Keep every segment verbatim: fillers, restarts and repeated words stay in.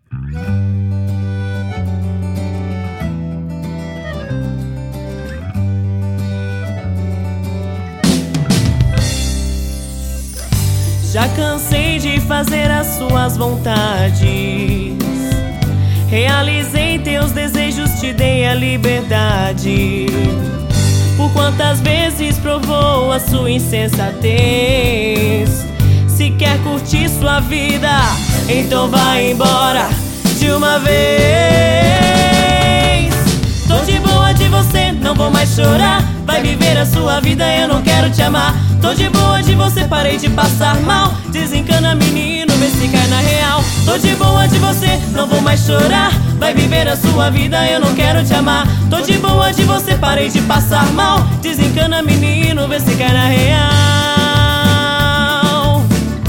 Já cansei de fazer as suas vontades, realizei teus desejos, te dei a liberdade. Por quantas vezes provou a sua insensatez? Se quer curtir sua vida, então vai embora de uma vez. Tô de boa de você, não vou mais chorar. Vai viver a sua vida, eu não quero te amar. Tô de boa de você, parei de passar mal. Desencana menino, vê se cai na real. Tô de boa de você, não vou mais chorar. Vai viver a sua vida, eu não quero te amar. Tô de boa de você, parei de passar mal. Desencana menino, vê se cai na real.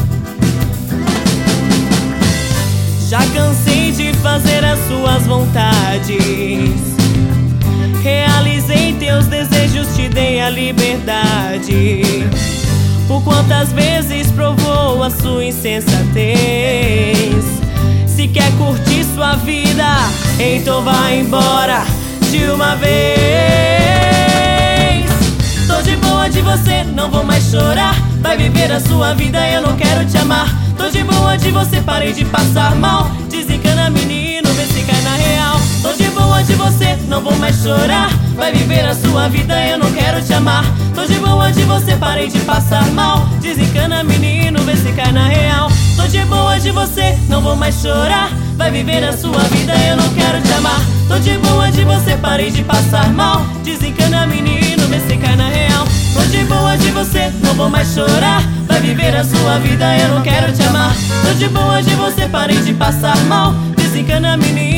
Já cansei de fazer as suas vontades, realizei teus desejos, te dei a liberdade. Por quantas vezes provou a sua insensatez? Se quer curtir sua vida, então vai embora de uma vez. Tô de boa de você, não vou mais chorar. Vai viver a sua vida, eu não quero te amar. Tô de boa de você, parei de passar mal. Desencana menino, vê se cai na real. Tô de boa de você, não vou mais chorar. Vai viver a sua vida, eu não quero te amar. Tô de boa de você, parei de passar mal. Desencana menino, vê se cai na real. Tô de boa de você, não vou mais chorar. Vai viver a sua vida, eu não quero te amar. Tô de boa de você, parei de passar mal. Desencana menino, vê se cai na real. Tô de boa de você, não vou mais chorar. Vai viver a sua vida, eu não quero te amar. Tô de boa de você, parei de passar mal. Desencana menino.